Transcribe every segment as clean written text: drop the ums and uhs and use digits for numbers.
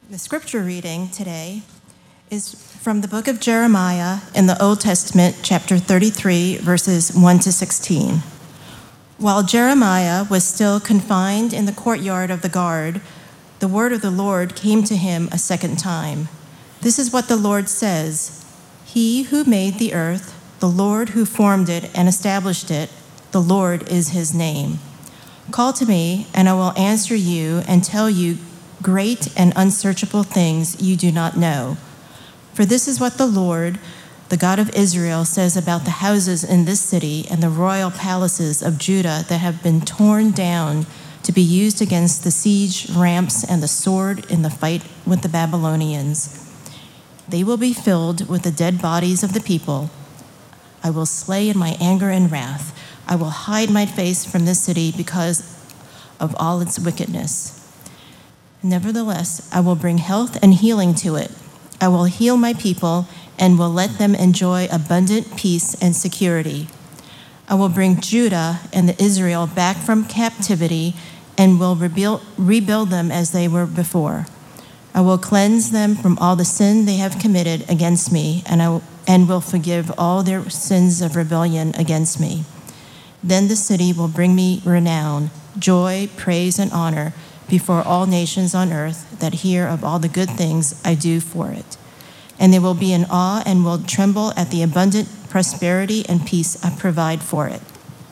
The scripture reading today is from the book of Jeremiah in the Old Testament, chapter 33, verses 1 to 16. While Jeremiah was still confined in the courtyard of the guard, the word of the Lord came to him a second time. This is what the Lord says: He who made the earth, the Lord who formed it and established it, the Lord is his name. Call to me, and I will answer you and tell you great and unsearchable things you do not know. For this is what the Lord, the God of Israel, says about the houses in this city and the royal palaces of Judah that have been torn down to be used against the siege ramps and the sword in the fight with the Babylonians. They will be filled with the dead bodies of the people. I will slay in my anger and wrath. I will hide my face from this city because of all its wickedness. Nevertheless, I will bring health and healing to it. I will heal my people and will let them enjoy abundant peace and security. I will bring Judah and Israel back from captivity and will rebuild them as they were before. I will cleanse them from all the sin they have committed against me, and will forgive all their sins of rebellion against me. Then the city will bring me renown, joy, praise, and honor before all nations on earth that hear of all the good things I do for it. And they will be in awe and will tremble at the abundant prosperity and peace I provide for it.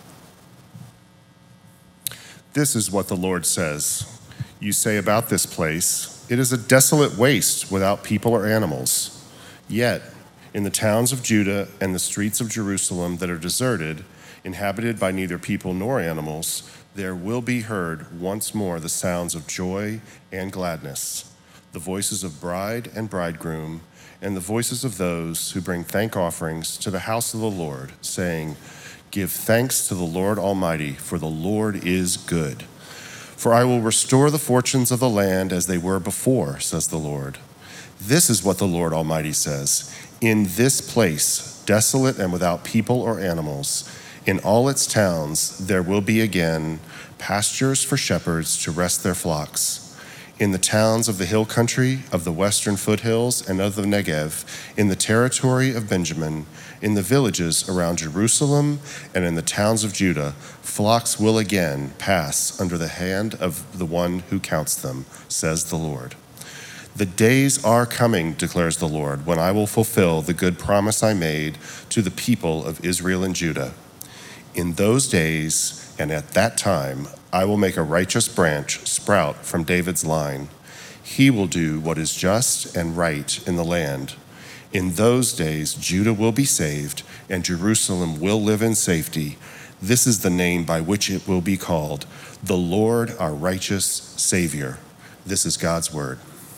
This is what the Lord says. You say about this place, it is a desolate waste without people or animals. Yet, in the towns of Judah and the streets of Jerusalem that are deserted, inhabited by neither people nor animals, there will be heard once more the sounds of joy and gladness, the voices of bride and bridegroom, and the voices of those who bring thank offerings to the house of the Lord, saying, Give thanks to the Lord Almighty, for the Lord is good. For I will restore the fortunes of the land as they were before, says the Lord. This is what the Lord Almighty says: In this place, desolate and without people or animals, in all its towns there will be again pastures for shepherds to rest their flocks. In the towns of the hill country, of the western foothills, and of the Negev, in the territory of Benjamin, in the villages around Jerusalem, and in the towns of Judah, flocks will again pass under the hand of the one who counts them, says the Lord. The days are coming, declares the Lord, when I will fulfill the good promise I made to the people of Israel and Judah. In those days and at that time, I will make a righteous branch sprout from David's line. He will do what is just and right in the land. In those days, Judah will be saved, and Jerusalem will live in safety. This is the name by which it will be called, the Lord our righteous Savior. This is God's word.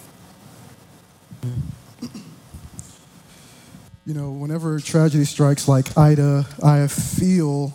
You know, whenever tragedy strikes like Ida, I feel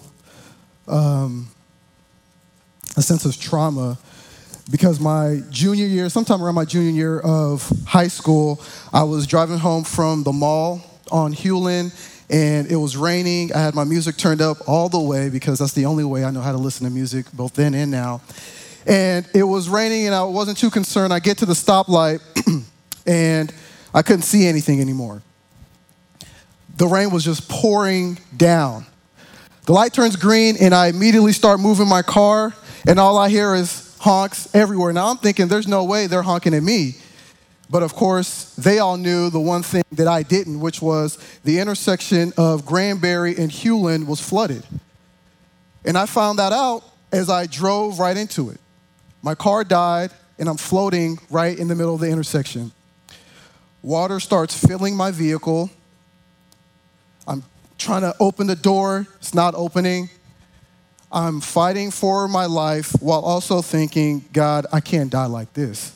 a sense of trauma, because my junior year, sometime around my junior year of high school, I was driving home from the mall on Hewlin, and it was raining. I had my music turned up all the way because that's the only way I know how to listen to music, both then and now. And it was raining, and I wasn't too concerned. I get to the stoplight, and I couldn't see anything anymore. The rain was just pouring down. The light turns green, and I immediately start moving my car, and all I hear is honks everywhere. Now I'm thinking there's no way they're honking at me. But of course, they all knew the one thing that I didn't, which was the intersection of Granbury and Hewlin was flooded. And I found that out as I drove right into it. My car died, and I'm floating right in the middle of the intersection. Water starts filling my vehicle. I'm trying to open the door, it's not opening. I'm fighting for my life while also thinking, God, I can't die like this.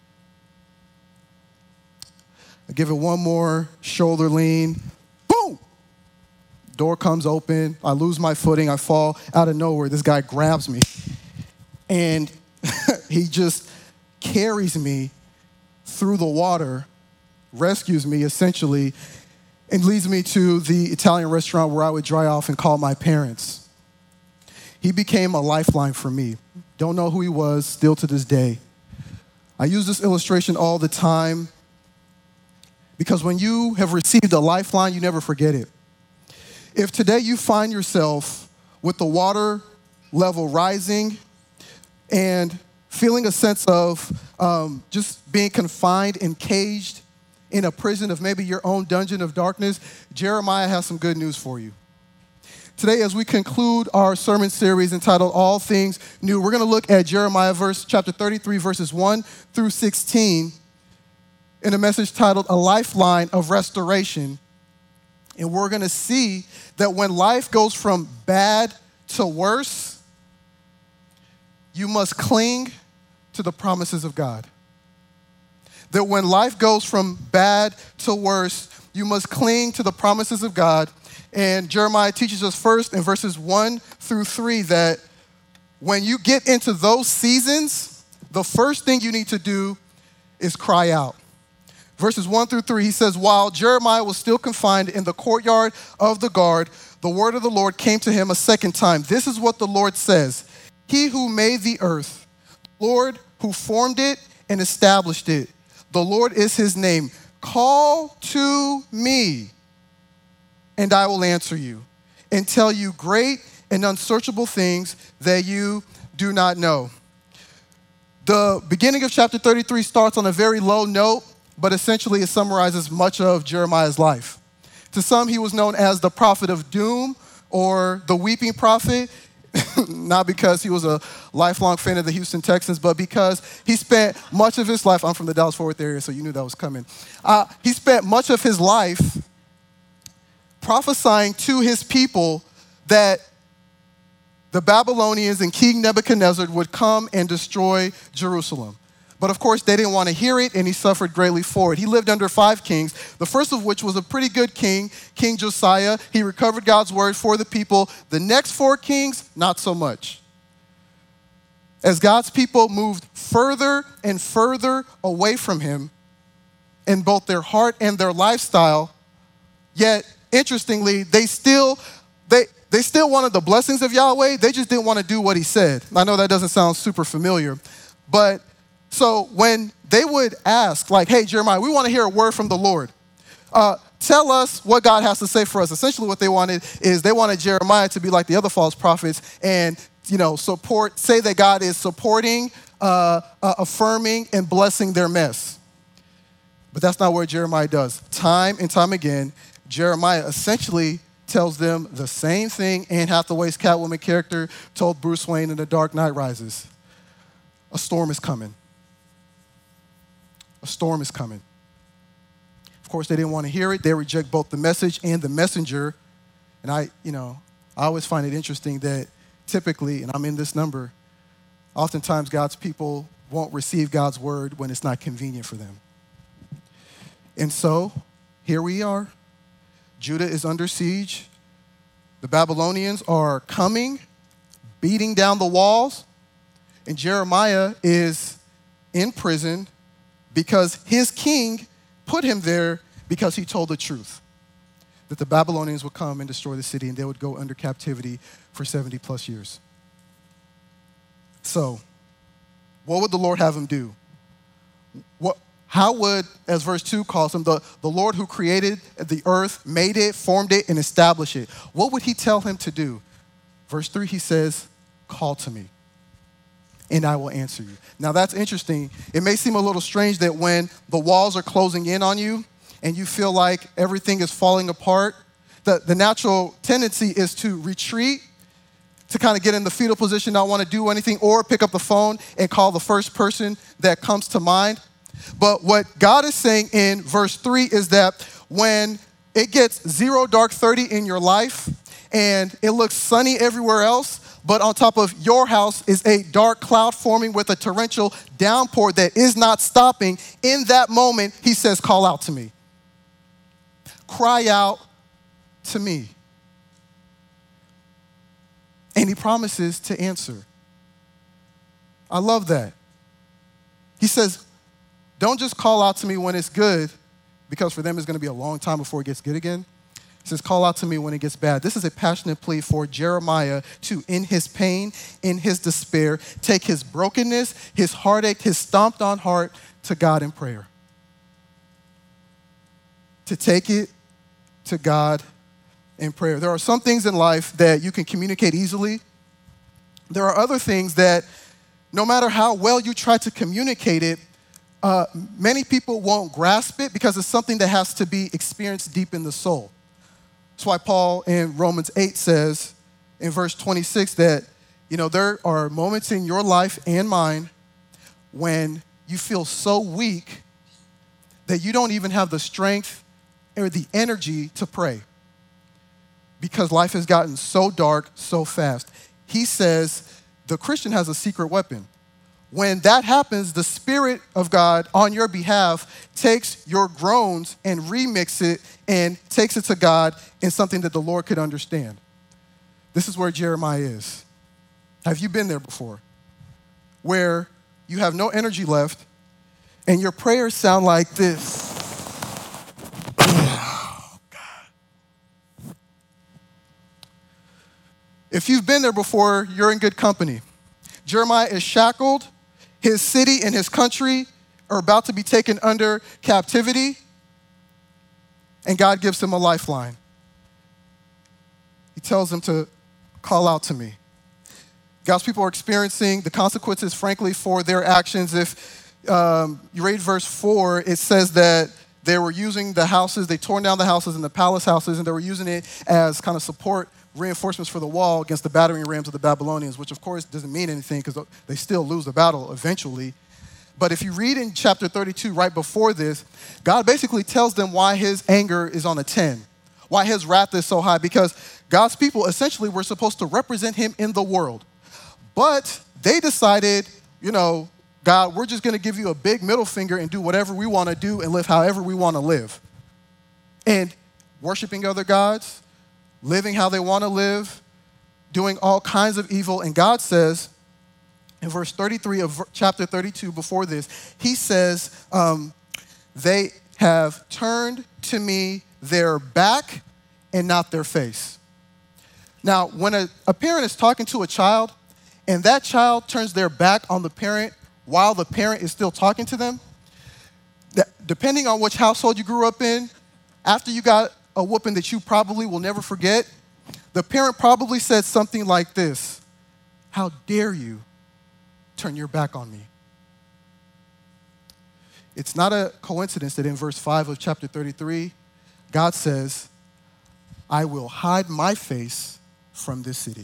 I give it one more shoulder lean, boom! Door comes open, I lose my footing, I fall out of nowhere. This guy grabs me, and he just carries me through the water, rescues me essentially, and leads me to the Italian restaurant where I would dry off and call my parents. He became a lifeline for me. Don't know who he was, still to this day. I use this illustration all the time because when you have received a lifeline, you never forget it. If today you find yourself with the water level rising and feeling a sense of just being confined and caged in a prison of maybe your own dungeon of darkness, Jeremiah has some good news for you. Today, as we conclude our sermon series entitled All Things New, we're going to look at Jeremiah chapter 33, verses 1 through 16 in a message titled A Lifeline of Restoration. And we're going to see that when life goes from bad to worse, you must cling to the promises of God. That when life goes from bad to worse, you must cling to the promises of God. And Jeremiah teaches us first in verses 1 through 3 that when you get into those seasons, the first thing you need to do is cry out. Verses 1 through 3, he says, while Jeremiah was still confined in the courtyard of the guard, the word of the Lord came to him a second time. This is what the Lord says. He who made the earth, the Lord who formed it and established it, the Lord is his name. Call to me, and I will answer you and tell you great and unsearchable things that you do not know. The beginning of chapter 33 starts on a very low note, but essentially it summarizes much of Jeremiah's life. To some, he was known as the prophet of doom or the weeping prophet, not because he was a lifelong fan of the Houston Texans, but because he spent much of his life, I'm from the Dallas-Fort Worth area, so you knew that was coming. He spent much of his life prophesying to his people that the Babylonians and King Nebuchadnezzar would come and destroy Jerusalem. But of course, they didn't want to hear it, and he suffered greatly for it. He lived under 5 kings, the first of which was a pretty good king, King Josiah. He recovered God's word for the people. The next 4 kings, not so much. As God's people moved further and further away from him in both their heart and their lifestyle, yet, interestingly, they still wanted the blessings of Yahweh. They just didn't want to do what he said. I know that doesn't sound super familiar, but so when they would ask, like, hey, Jeremiah, we want to hear a word from the Lord. Tell us what God has to say for us. Essentially what they wanted is they wanted Jeremiah to be like the other false prophets and, say that God is supporting, affirming, and blessing their mess. But that's not what Jeremiah does. Time and time again, Jeremiah essentially tells them the same thing Anne Hathaway's Catwoman character told Bruce Wayne in The Dark Knight Rises. A storm is coming. A storm is coming. Of course, they didn't want to hear it. They reject both the message and the messenger. And I always find it interesting that typically, and I'm in this number, oftentimes God's people won't receive God's word when it's not convenient for them. And so, here we are. Judah is under siege. The Babylonians are coming, beating down the walls. And Jeremiah is in prison because his king put him there because he told the truth, that the Babylonians would come and destroy the city and they would go under captivity for 70 plus years. So, what would the Lord have him do? How would, as verse 2 calls him, the Lord who created the earth, made it, formed it, and established it, what would he tell him to do? Verse 3, he says, call to me, and I will answer you. Now that's interesting. It may seem a little strange that when the walls are closing in on you and you feel like everything is falling apart, the natural tendency is to retreat, to kind of get in the fetal position, not want to do anything, or pick up the phone and call the first person that comes to mind. But what God is saying in verse 3 is that when it gets 0 dark 30 in your life and it looks sunny everywhere else, but on top of your house is a dark cloud forming with a torrential downpour that is not stopping, in that moment, he says, call out to me. Cry out to me. And he promises to answer. I love that. He says, don't just call out to me when it's good, because for them it's going to be a long time before it gets good again. He says, call out to me when it gets bad. This is a passionate plea for Jeremiah to, in his pain, in his despair, take his brokenness, his heartache, his stomped on heart to God in prayer. To take it to God in prayer. There are some things in life that you can communicate easily. There are other things that no matter how well you try to communicate it, many people won't grasp it because it's something that has to be experienced deep in the soul. That's why Paul in Romans 8 says in verse 26 that, there are moments in your life and mine when you feel so weak that you don't even have the strength or the energy to pray because life has gotten so dark so fast. He says the Christian has a secret weapon. When that happens, the Spirit of God on your behalf takes your groans and remix it and takes it to God in something that the Lord could understand. This is where Jeremiah is. Have you been there before? Where you have no energy left and your prayers sound like this. Oh, God. If you've been there before, you're in good company. Jeremiah is shackled. His city and his country are about to be taken under captivity, and God gives him a lifeline. He tells him to call out to me. God's people are experiencing the consequences, frankly, for their actions. If you read verse 4, it says that they were using the houses, they torn down the houses and the palace houses, and they were using it as kind of support reinforcements for the wall against the battering rams of the Babylonians, which of course doesn't mean anything because they still lose the battle eventually. But if you read in chapter 32 right before this, God basically tells them why his anger is on a 10, why his wrath is so high, because God's people essentially were supposed to represent him in the world. But they decided, God, we're just going to give you a big middle finger and do whatever we want to do and live however we want to live. And worshiping other gods, living how they want to live, doing all kinds of evil. And God says, in verse 33 of chapter 32 before this, he says, they have turned to me their back and not their face. Now, when a parent is talking to a child and that child turns their back on the parent while the parent is still talking to them, depending on which household you grew up in, after you got a whooping that you probably will never forget, the parent probably said something like this: how dare you turn your back on me? It's not a coincidence that in verse 5 of chapter 33, God says, I will hide my face from this city.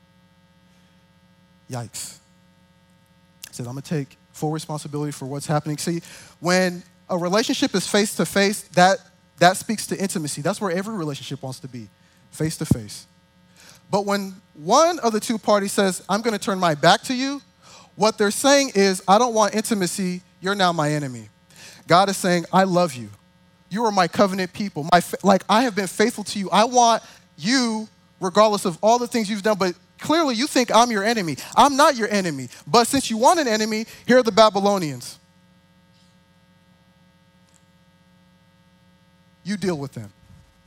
Yikes. He said, I'm going to take full responsibility for what's happening. See, when a relationship is face to face, that speaks to intimacy. That's where every relationship wants to be, face to face. But when one of the two parties says, I'm going to turn my back to you, what they're saying is, I don't want intimacy. You're now my enemy. God is saying, I love you. You are my covenant people. I have been faithful to you. I want you, regardless of all the things you've done, but clearly you think I'm your enemy. I'm not your enemy. But since you want an enemy, here are the Babylonians. You deal with them.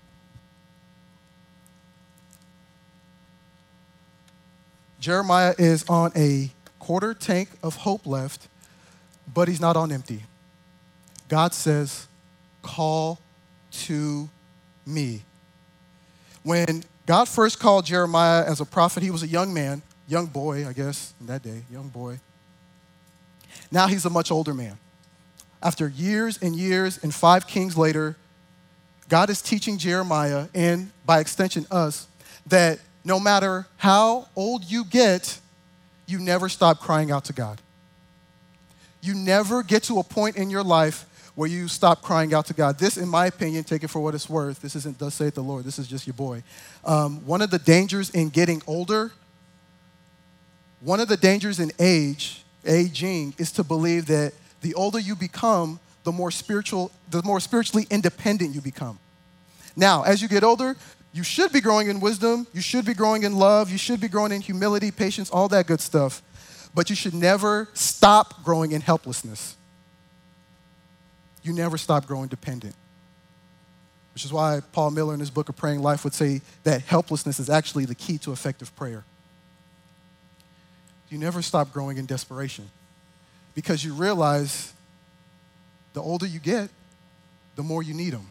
Jeremiah is on a quarter tank of hope left, but he's not on empty. God says, call to me. When God first called Jeremiah as a prophet, he was a young man, young boy, I guess, in that day, young boy. Now he's a much older man. After years and years and 5 kings later, God is teaching Jeremiah, and by extension us, that no matter how old you get, you never stop crying out to God. You never get to a point in your life where you stop crying out to God. This, in my opinion, take it for what it's worth. This isn't thus saith the Lord. This is just your boy. One of the dangers in getting older, one of the dangers in aging, is to believe that the older you become, the more spiritually independent you become. Now, as you get older, you should be growing in wisdom, you should be growing in love, you should be growing in humility, patience, all that good stuff. But you should never stop growing in helplessness. You never stop growing dependent. which is why Paul Miller in his book of Praying Life would say that helplessness is actually the key to effective prayer. You never stop growing in desperation because you realize the older you get, the more you need them.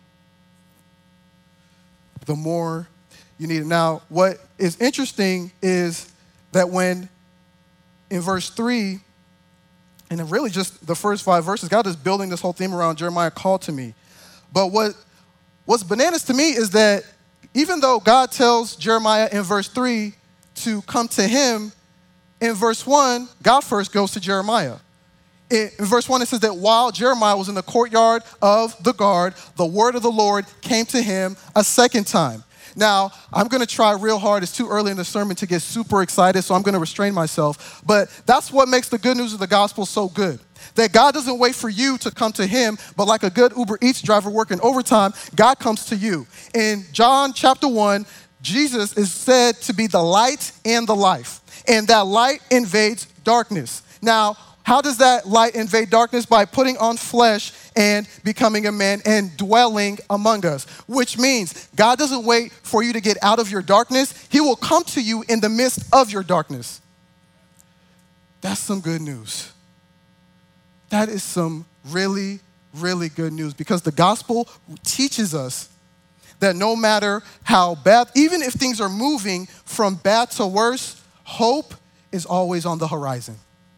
The more you need them. Now, what is interesting is that when in verse 3, and really just the first 5 verses, God is building this whole theme around Jeremiah called to me. But what's bananas to me is that even though God tells Jeremiah in verse 3 to come to him, in verse 1, God first goes to Jeremiah. In verse 1, it says that while Jeremiah was in the courtyard of the guard, the word of the Lord came to him a second time. Now, I'm going to try real hard. It's too early in the sermon to get super excited, so I'm going to restrain myself. But that's what makes the good news of the gospel so good. That God doesn't wait for you to come to him, but like a good Uber Eats driver working overtime, God comes to you. In John chapter 1, Jesus is said to be the light and the life. And that light invades darkness. Now, how does that light invade darkness? By putting on flesh and becoming a man and dwelling among us, which means God doesn't wait for you to get out of your darkness. He will come to you in the midst of your darkness. That's some good news. That is some really, really good news because the gospel teaches us that no matter how bad, even if things are moving from bad to worse, hope is always on the horizon.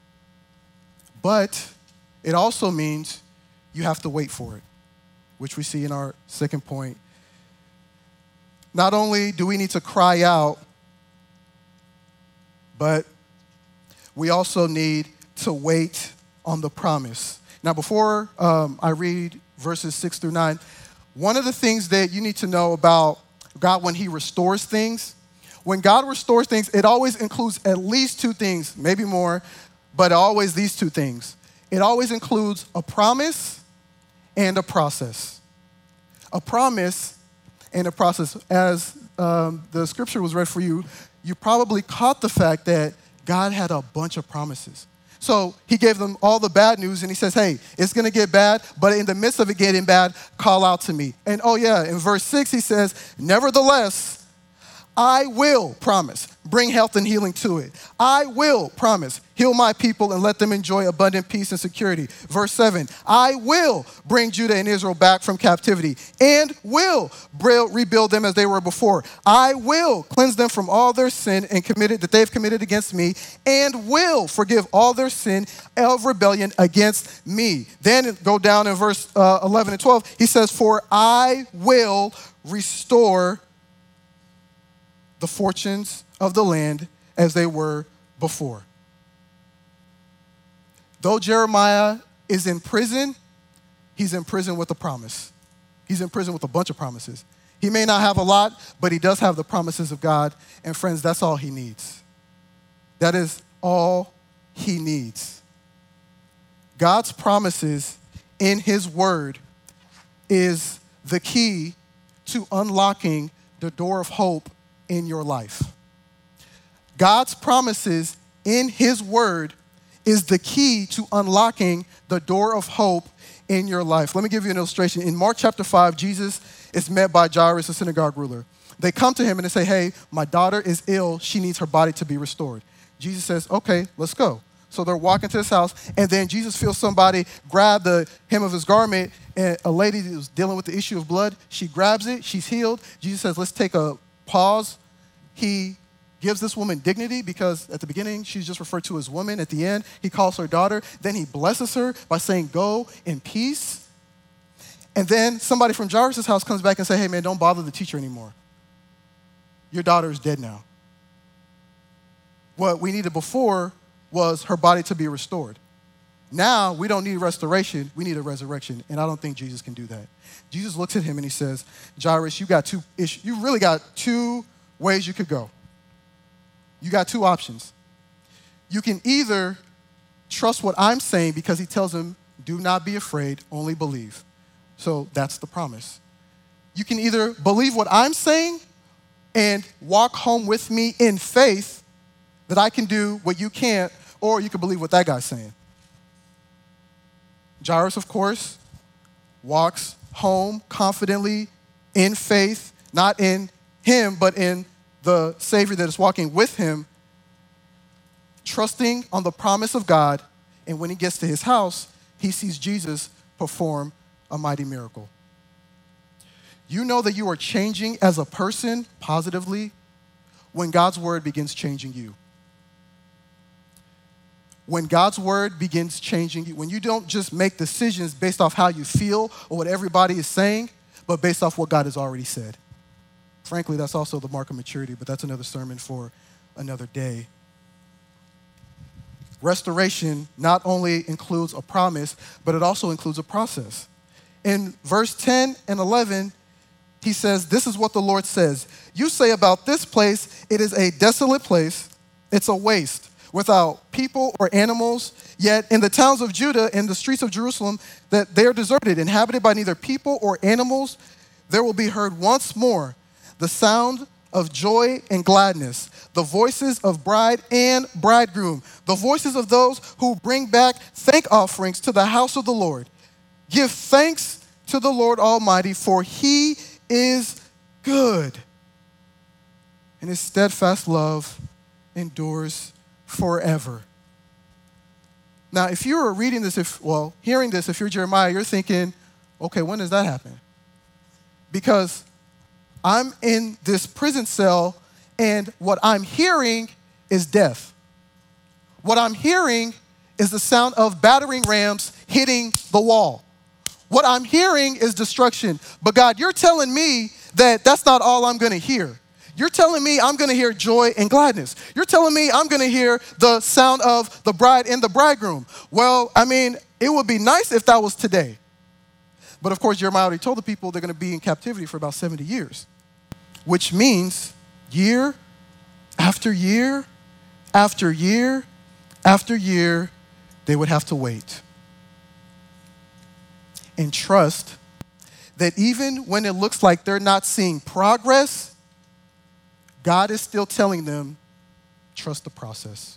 But it also means you have to wait for it, which we see in our second point. Not only do we need to cry out, but we also need to wait on the promise. Now, before I read verses 6 through 9, one of the things that you need to know about God when he restores things, when God restores things, it always includes at least 2 things, maybe more, but always these 2 things. It always includes a promise and a process. A promise and a process. As the scripture was read for you, you probably caught the fact that God had a bunch of promises. So he gave them all the bad news and he says, hey, it's going to get bad, but in the midst of it getting bad, call out to me. And oh yeah, in verse 6 he says, nevertheless, I will promise, bring health and healing to it. I will promise, heal my people and let them enjoy abundant peace and security. Verse 7, I will bring Judah and Israel back from captivity and will rebuild them as they were before. I will cleanse them from all their sin and that they've committed against me and will forgive all their sin of rebellion against me. Then go down in verse 11 and 12, he says, for I will restore the fortunes of the land as they were before. Though Jeremiah is in prison, he's in prison with a promise. He's in prison with a bunch of promises. He may not have a lot, but he does have the promises of God. And friends, that's all he needs. That is all he needs. God's promises in his word is the key to unlocking the door of hope in your life. God's promises in his word is the key to unlocking the door of hope in your life. Let me give you an illustration. In Mark chapter 5, Jesus is met by Jairus, a synagogue ruler. They come to him and they say, hey, my daughter is ill. She needs her body to be restored. Jesus says, okay, let's go. So they're walking to his house, and then Jesus feels somebody grab the hem of his garment, and a lady who's dealing with the issue of blood, she grabs it, she's healed. Jesus says, let's take a pause. He gives this woman dignity because at the beginning, she's just referred to as woman. At the end, he calls her daughter. Then he blesses her by saying, go in peace. And then somebody from Jairus' house comes back and says, hey, man, don't bother the teacher anymore. Your daughter is dead now. What we needed before was her body to be restored. Now, we don't need restoration. We need a resurrection. And I don't think Jesus can do that. Jesus looks at him and he says, Jairus, you really got 2 ways you could go. You got 2 options. You can either trust what I'm saying because he tells him, do not be afraid, only believe. So that's the promise. You can either believe what I'm saying and walk home with me in faith that I can do what you can't, or you can believe what that guy's saying. Jairus, of course, walks home confidently in faith, not in him, but in the Savior that is walking with him, trusting on the promise of God, and when he gets to his house, he sees Jesus perform a mighty miracle. You know that you are changing as a person positively when God's word begins changing you. When God's word begins changing you, when you don't just make decisions based off how you feel or what everybody is saying, but based off what God has already said. Frankly, that's also the mark of maturity, but that's another sermon for another day. Restoration not only includes a promise, but it also includes a process. In verse 10 and 11, he says, this is what the Lord says. You say about this place, it is a desolate place. It's a waste, without people or animals. Yet in the towns of Judah and the streets of Jerusalem, that they are deserted, inhabited by neither people or animals, there will be heard once more the sound of joy and gladness, the voices of bride and bridegroom, the voices of those who bring back thank offerings to the house of the Lord. Give thanks to the Lord Almighty, for he is good, and his steadfast love endures forever. Now, if you were reading this, hearing this, if you're Jeremiah, you're thinking, okay, when does that happen? Because I'm in this prison cell, and what I'm hearing is death. What I'm hearing is the sound of battering rams hitting the wall. What I'm hearing is destruction. But God, you're telling me that that's not all I'm going to hear. You're telling me I'm going to hear joy and gladness. You're telling me I'm going to hear the sound of the bride and the bridegroom. Well, I mean, it would be nice if that was today. But of course, Jeremiah already told the people they're going to be in captivity for about 70 years, which means year after year after year after year, they would have to wait and trust that even when it looks like they're not seeing progress, God is still telling them, trust the process.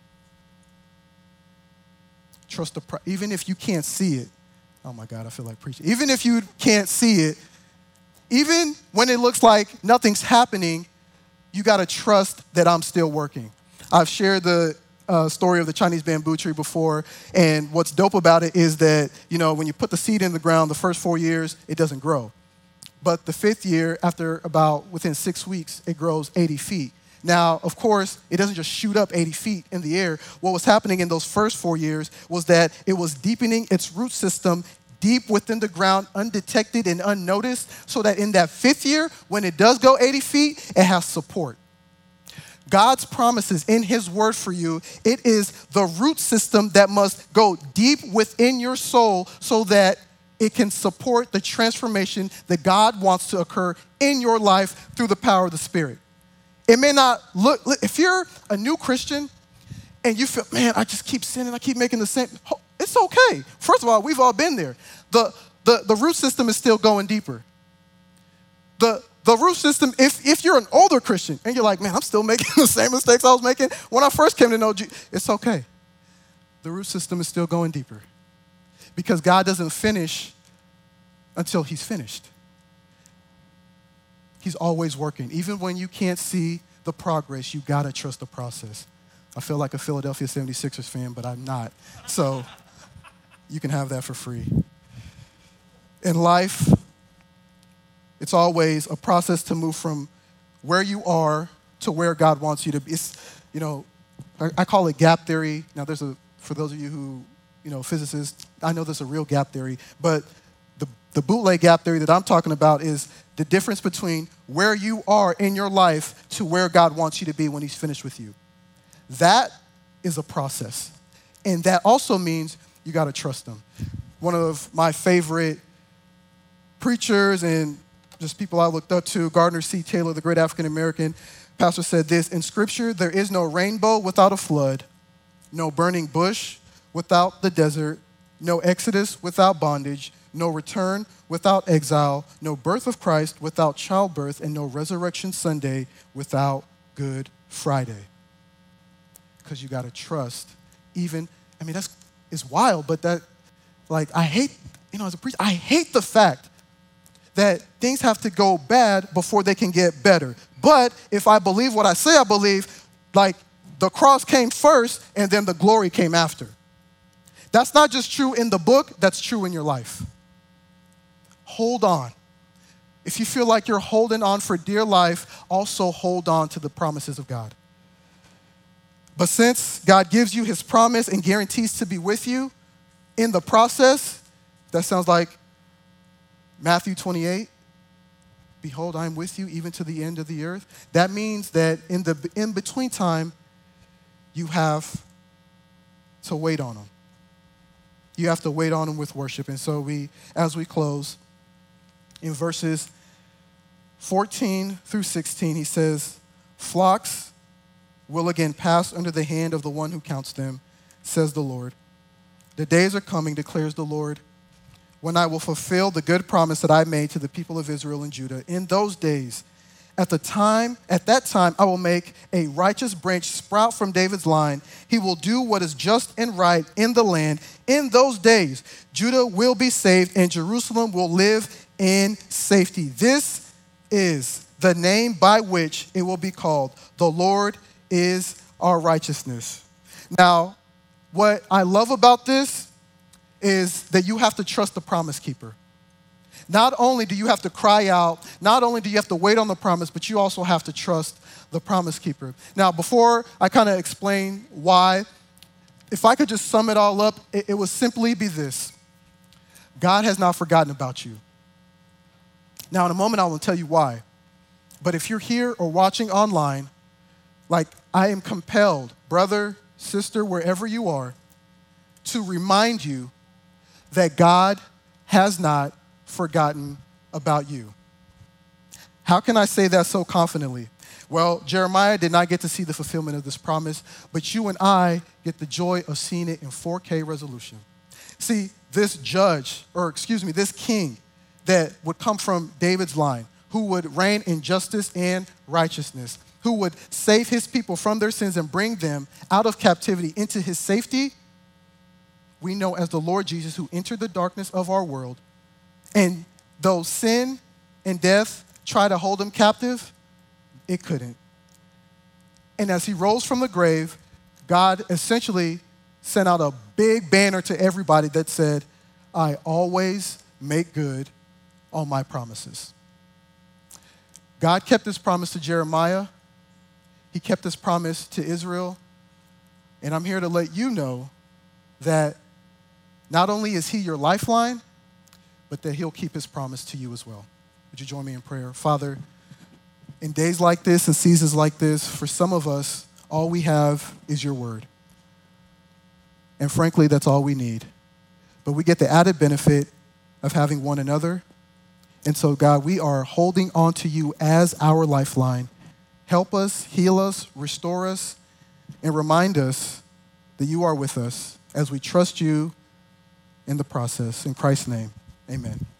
Trust even if you can't see it. Oh my God, I feel like preaching. Even if you can't see it, even when it looks like nothing's happening, you got to trust that I'm still working. I've shared the story of the Chinese bamboo tree before, and what's dope about it is that, when you put the seed in the ground, the first 4 years, it doesn't grow. But the 5th year, within 6 weeks, it grows 80 feet. Now, of course, it doesn't just shoot up 80 feet in the air. What was happening in those first 4 years was that it was deepening its root system deep within the ground, undetected and unnoticed, so that in that 5th year, when it does go 80 feet, it has support. God's promises in his word for you, it is the root system that must go deep within your soul so that it can support the transformation that God wants to occur in your life through the power of the Spirit. It may not look, if you're a new Christian and you feel, man, I just keep sinning, I keep making the same, it's okay. First of all, we've all been there. The root system is still going deeper. The root system, if you're an older Christian and you're like, man, I'm still making the same mistakes I was making when I first came to know Jesus, it's okay. The root system is still going deeper because God doesn't finish until he's finished. He's always working. Even when you can't see the progress, you got to trust the process. I feel like a Philadelphia 76ers fan, but I'm not. So you can have that for free. In life, it's always a process to move from where you are to where God wants you to be. It's, I call it gap theory. Now, for those of you who, physicists, I know there's a real gap theory, but the bootleg gap theory that I'm talking about is the difference between where you are in your life to where God wants you to be when he's finished with you. That is a process. And that also means you got to trust him. One of my favorite preachers and just people I looked up to, Gardner C. Taylor, the great African-American pastor, said this: in Scripture, there is no rainbow without a flood, no burning bush without the desert, no exodus without bondage, no return without exile, no birth of Christ without childbirth, and no resurrection Sunday without Good Friday. Because you got to trust it's wild, but I hate, as a preacher, I hate the fact that things have to go bad before they can get better. But if I believe what I say I believe, like the cross came first and then the glory came after. That's not just true in the book, that's true in your life. Hold on. If you feel like you're holding on for dear life, also hold on to the promises of God. But since God gives you his promise and guarantees to be with you in the process, that sounds like Matthew 28, behold, I am with you even to the end of the earth. That means that in the in-between time, you have to wait on him. You have to wait on him with worship. And so as we close, in verses 14 through 16, he says, flocks will again pass under the hand of the one who counts them, says the Lord. The days are coming, declares the Lord, when I will fulfill the good promise that I made to the people of Israel and Judah. In those days, at that time, I will make a righteous branch sprout from David's line. He will do what is just and right in the land. In those days, Judah will be saved and Jerusalem will live in safety. This is the name by which it will be called. The Lord is our righteousness. Now, what I love about this is that you have to trust the promise keeper. Not only do you have to cry out, not only do you have to wait on the promise, but you also have to trust the promise keeper. Now, before I kind of explain why, if I could just sum it all up, it would simply be this. God has not forgotten about you. Now, in a moment, I will tell you why. But if you're here or watching online, like I am compelled, brother, sister, wherever you are, to remind you that God has not forgotten about you. How can I say that so confidently? Well, Jeremiah did not get to see the fulfillment of this promise, but you and I get the joy of seeing it in 4K resolution. See, this king that would come from David's line, who would reign in justice and righteousness, who would save his people from their sins and bring them out of captivity into his safety, we know as the Lord Jesus, who entered the darkness of our world. And though sin and death try to hold him captive, it couldn't. And as he rose from the grave, God essentially sent out a big banner to everybody that said, I always make good on my promises. God kept his promise to Jeremiah. He kept his promise to Israel. And I'm here to let you know that not only is he your lifeline, but that he'll keep his promise to you as well. Would you join me in prayer? Father, in days like this and seasons like this, for some of us, all we have is your word. And frankly, that's all we need. But we get the added benefit of having one another. And so, God, we are holding on to you as our lifeline. Help us, heal us, restore us, and remind us that you are with us as we trust you in the process. In Christ's name, amen.